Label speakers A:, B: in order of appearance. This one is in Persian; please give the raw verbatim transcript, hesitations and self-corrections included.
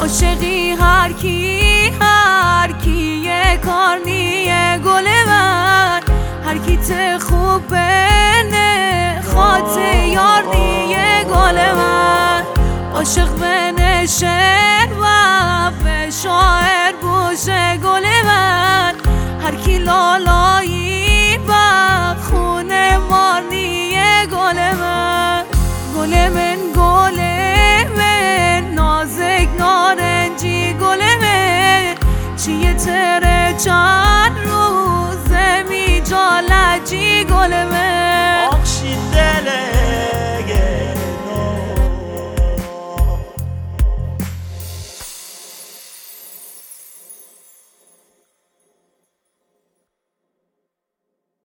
A: عاشقی هر کی هر کی یه کار نیه گل من، هر کی ته خوب بنه خاط یار نیه گل من. عاشق بنه شعر و به شاعر بوشه گل من، هر کی لالایی بد خونه مار نیه گل من. گل من گل من نازک نارنجی گل من، چیه تره چند روزه می جالجی گل من.